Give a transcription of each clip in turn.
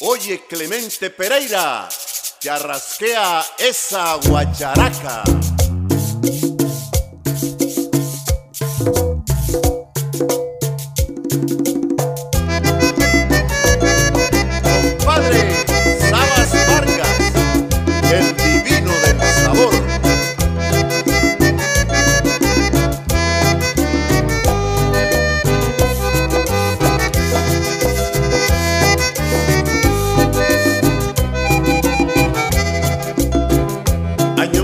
Oye, Clemente Pereira, te arrasquea esa guacharaca. Compadre Sabas Vargas, el divino del sabor. Año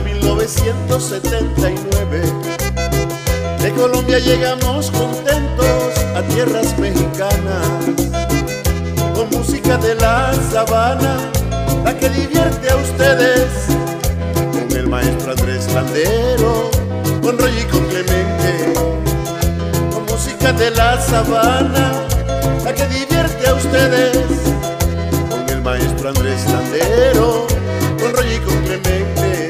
1979, de Colombia llegamos contentos a tierras mexicanas, con música de la sabana, la que divierte a ustedes, con el maestro Andrés Landero, con Roy y con Clemente, con música de la sabana, la que divierte a ustedes, con el maestro Andrés Landero, con Roy y con Clemente.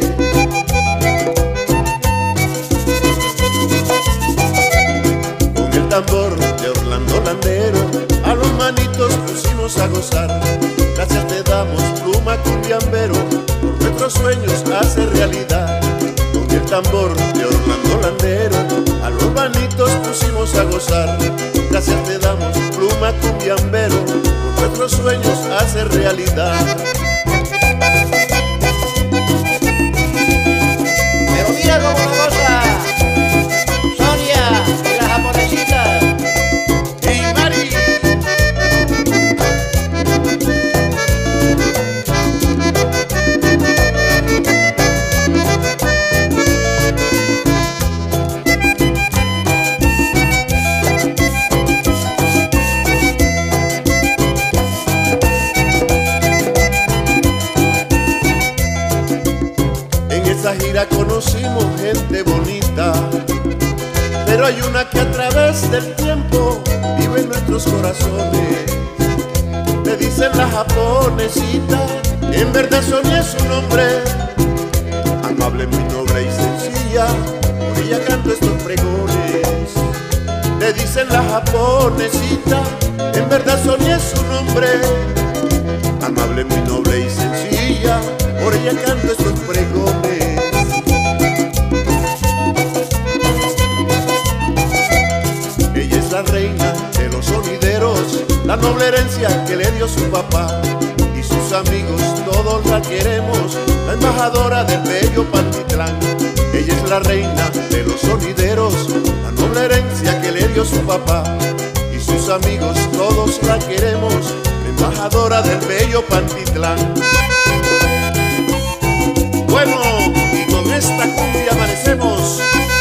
Tambor de Orlando Landero, a los manitos pusimos a gozar. Gracias te damos, pluma cumbiambero, por nuestros sueños hace realidad. Con el tambor de Orlando Landero, a los manitos pusimos a gozar. Gracias te damos, pluma cumbiambero, por nuestros sueños hace realidad. Pero mira cómo lo goza Sonia y la japonesita. En esa gira conocimos gente bonita, pero hay una que a través del tiempo vive en nuestros corazones. Le dicen la japonesita, en verdad Sonia es su nombre. Amable, muy noble y sencilla, por ella canto estos pregones. Le dicen la japonesita, en verdad Sonia es su nombre. Amable, muy noble y sencilla, por ella canto estos pregones. Ella es la reina de los sonideros, la noble herencia que le dio su papá. Y sus amigos todos la queremos, la embajadora del bello Pantitlán. Ella es la reina de los sonideros, la noble herencia que le dio su papá. Y sus amigos todos la queremos, la embajadora del bello Pantitlán. Bueno, y con esta cumbia amanecemos.